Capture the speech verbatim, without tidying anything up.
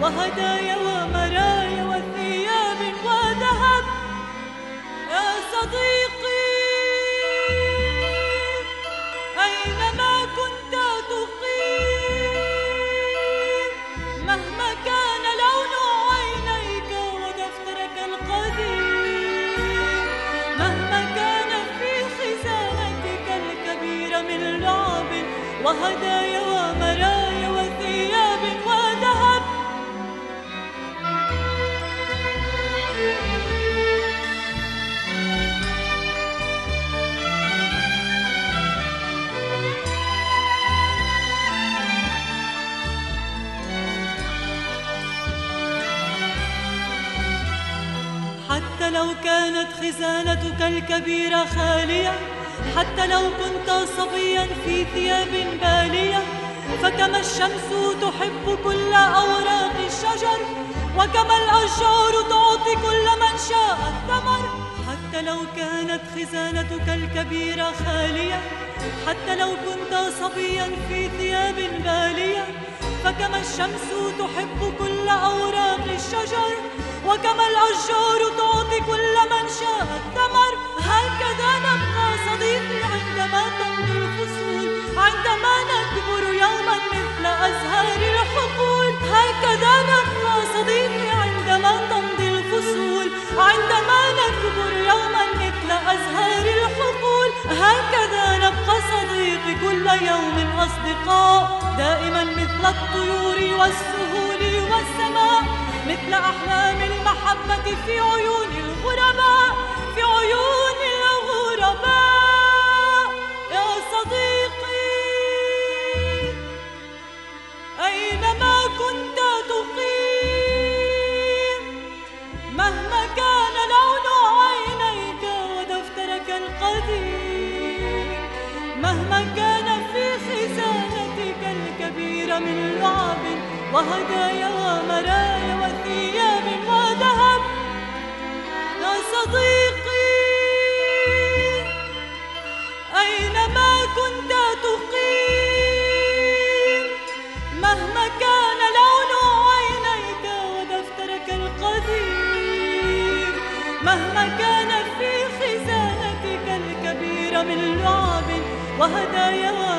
وهدايا ومرايا وثياب وذهب. يا صديقي أينما كنت تقيم، مهما كان لون عينيك ودفترك القديم، مهما كان في خزانتك الكبيرة من لعب وهدايا ومرايا وثياب وذهب. حتى لو كانت خزانتك الكبيرة خالية، حتى لو كنت صبيا في ثياب بالية، فكما الشمس تحب كل أوراق الشجر، وكما الأشجار تعطي كل من شاء الثمر. حتى لو كانت خزانتك الكبيرة خالية، حتى لو كنت صبيا في ثياب بالية، فكما الشمس تحب كل أوراق الشجر، وكما الأشجار تعطي كل من شاء الثمر. هكذا نبقى صديقي عندما تمضي الفصول، عندما نكبر يوما مثل أزهار الحقول. هكذا نبقى صديقي عندما تمضي الفصول، عندما نكبر يوما مثل أزهار الحقول. هكذا نبقى صديقي كل يوم أصدقاء، دائما مثل الطيور والسهول والسماء، مثل أحلام المحبة في عيون الغرباء، في عيون الغرباء. يا صديقي أينما كنت تقيم، مهما كان لون عينيك ودفترك القديم، مهما كان في خزانتك الكبيرة من لعب وهدايا ومرايا وثياب وذهب. يا صديقي أينما كنت تقيم، مهما كان لون عينيك ودفترك القديم، مهما كان في خزانتك الكبيرة من لعب وهدايا